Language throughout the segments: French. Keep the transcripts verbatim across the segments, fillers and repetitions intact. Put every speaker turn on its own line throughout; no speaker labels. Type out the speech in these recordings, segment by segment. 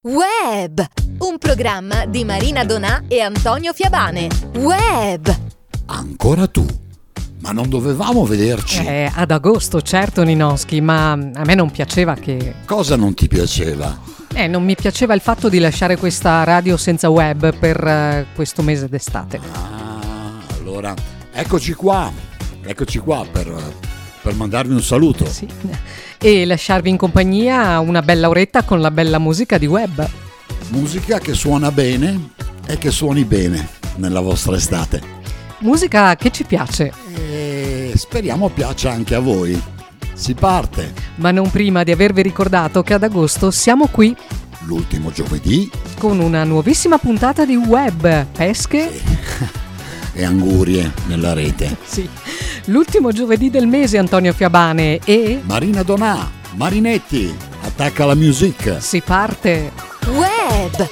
Web, un programma di Marina Donà e Antonio Fiabane. Web.
Ancora tu? Ma non dovevamo vederci?
Eh, ad agosto, certo, Ninoschi, ma a me non piaceva che...
Cosa non ti piaceva?
Eh, non mi piaceva il fatto di lasciare questa radio senza web per uh, questo mese d'estate.
Ah, allora, eccoci qua, eccoci qua per, per mandarvi un saluto.
Sì, e lasciarvi in compagnia una bella oretta con la bella musica di web.
Musica che suona bene e che suoni bene nella vostra estate.
Musica che ci piace.
E speriamo piaccia anche a voi. Si parte.
Ma non prima di avervi ricordato che ad agosto siamo qui.
L'ultimo giovedì.
Con una nuovissima puntata di web, pesche...
Sì. E angurie nella rete.
Sì. L'ultimo giovedì del mese, Antonio Fiabane e...
Marina Donà, Marinetti, attacca la music.
Si parte.
Web.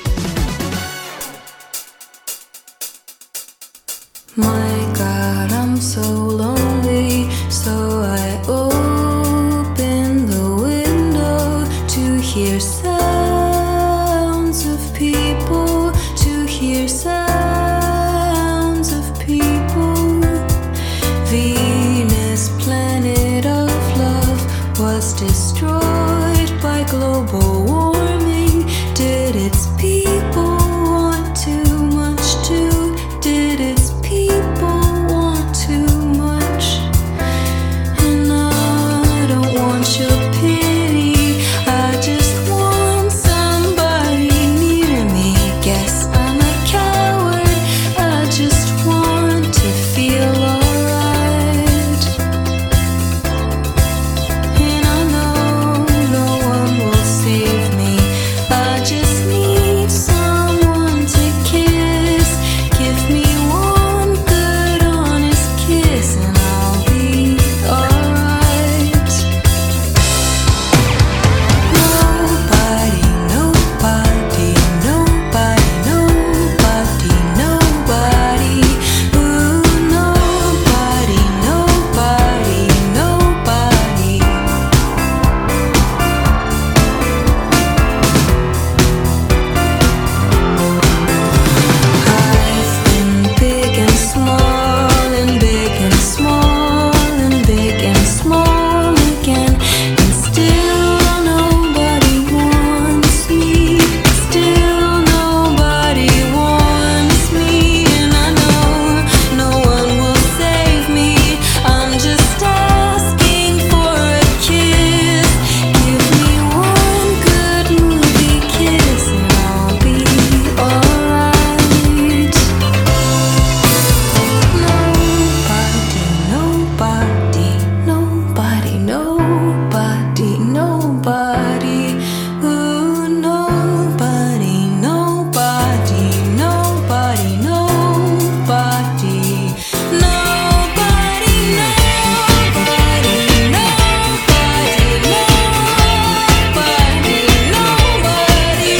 My God, I'm so lonely, so I open the window to hear sounds of people, to hear sounds of people. Venus, planet of love, was destroyed by global warming. Did its people want too much too? Did its people want too much? And I don't want your pity, I just want somebody near me. Guess I'm a coward, I just want to feel alright. And I know no one will save me, I just need someone to kiss. Give me one good honest kiss and I'll be alright. Nobody, nobody, nobody, nobody, nobody. Ooh, nobody, nobody, nobody. I've been big and small and big and small and big and small again, and still nobody wants me. Still nobody wants me, and I know no one will save me. I'm just asking for a kiss. Give me one good movie kiss and I'll be alright. Nobody, nobody, nobody, nobody, nobody. Ooh, nobody, nobody, nobody, nobody. Nobody, nobody, nobody, nobody, nobody, nobody,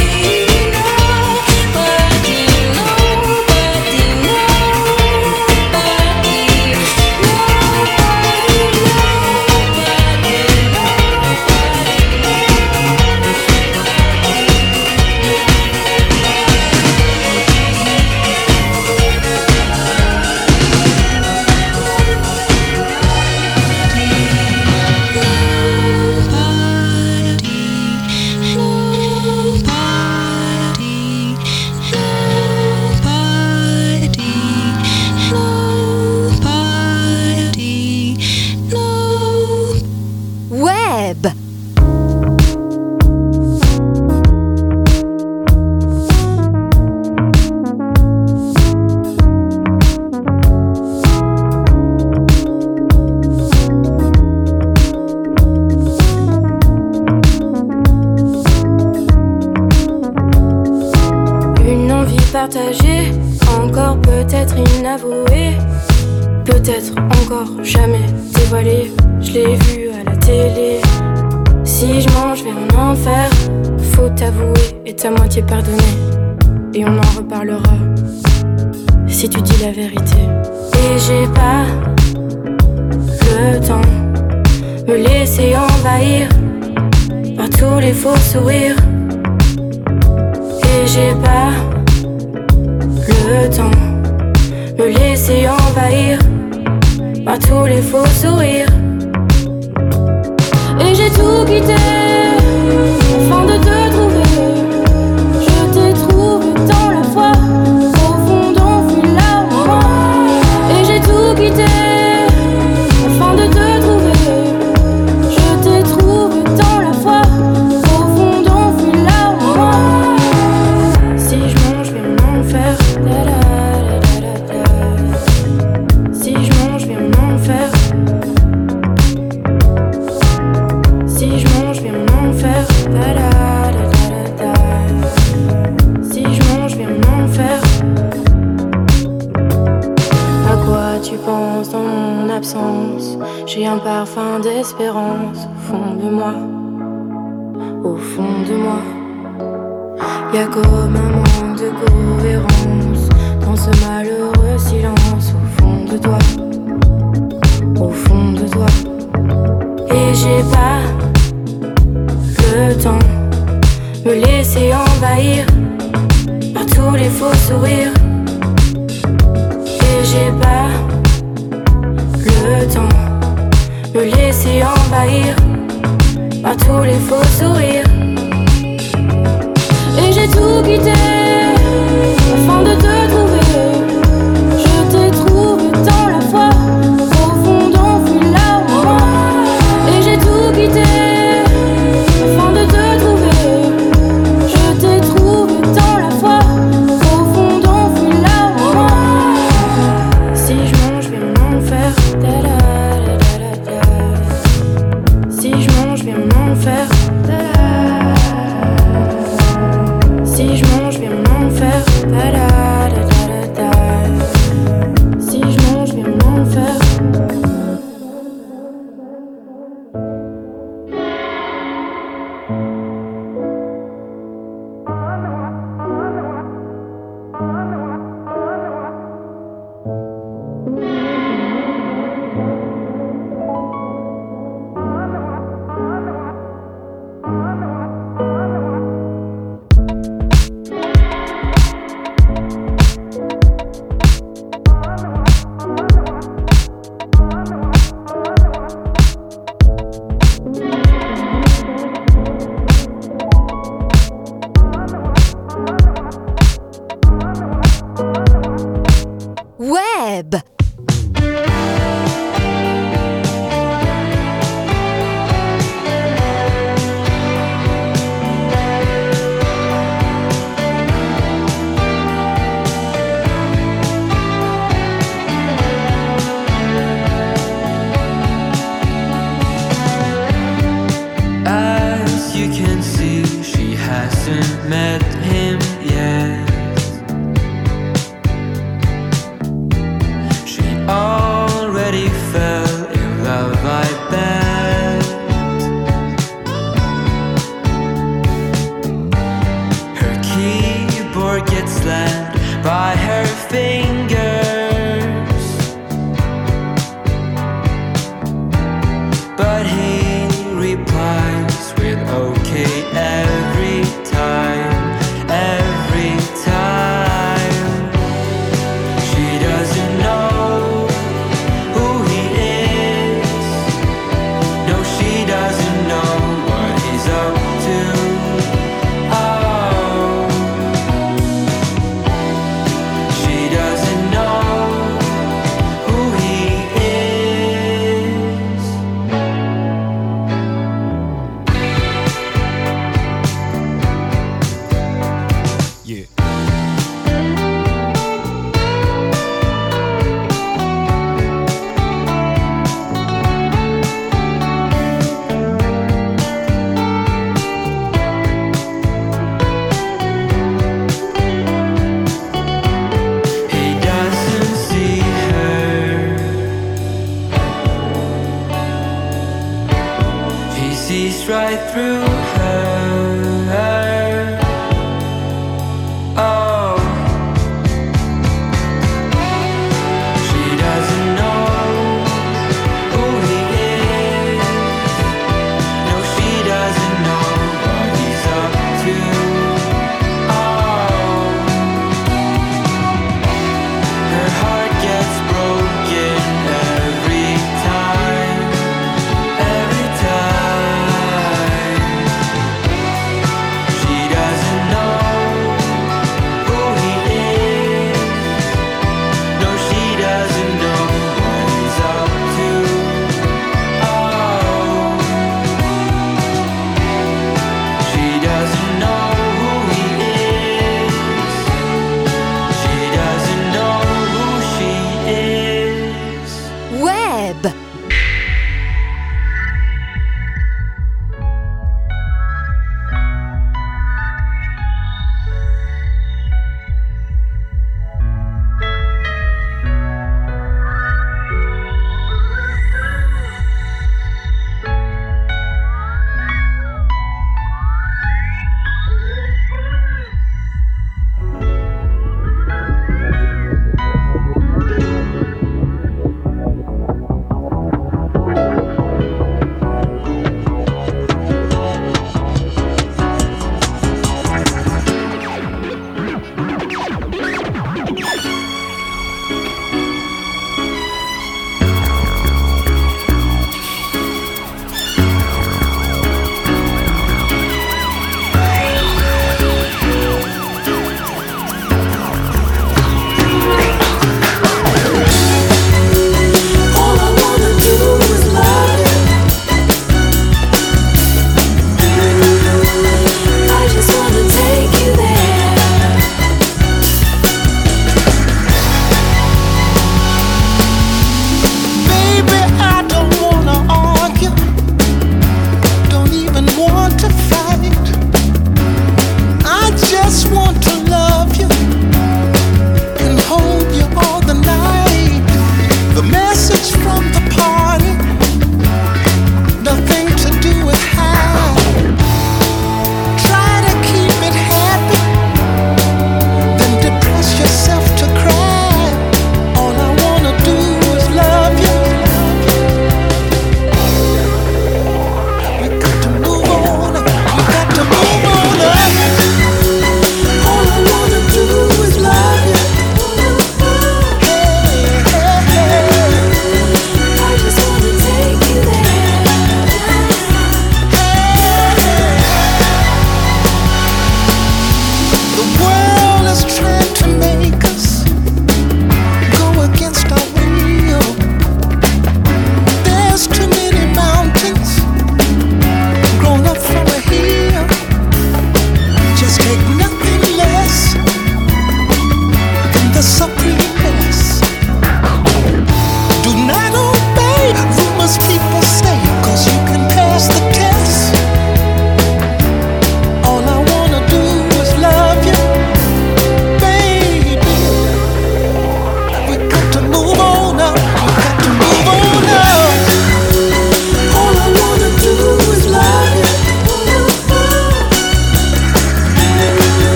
Web.
Une envie partagée, encore peut-être inavouée, peut-être encore jamais dévoilée. Je l'ai vu à la télé. Si je mange vers un enfer, faut t'avouer et ta moitié pardonner. Et on en reparlera si tu dis la vérité. Et j'ai pas le temps me laisser envahir par tous les faux sourires. j'ai pas le temps me laisser envahir par tous les faux sourires. Et j'ai tout quitté afin de te trouver. Je t'ai trouvé dans la foi, au fond d'enfui là où moi. Et j'ai tout quitté afin de te trouver. Je t'ai trouvé dans la foi, au fond d'enfui là où moi. Si je mange, je vais m'en faire. Da, da, da, da, da. Si je mange, je vais m'en faire. Si je mange, je vais m'en faire. Da, da, da, da, da. Si je mange, je vais m'en faire. À quoi tu penses dans mon absence? J'ai un parfum d'espérance au fond de moi. Au fond de moi. Y'a comme un manque de cohérence dans ce malheureux silence au fond de toi. Au fond de toi. Et j'ai pas le temps me laisser envahir par tous les faux sourires. Et j'ai pas le temps me laisser envahir par tous les faux sourires. Et j'ai tout quitté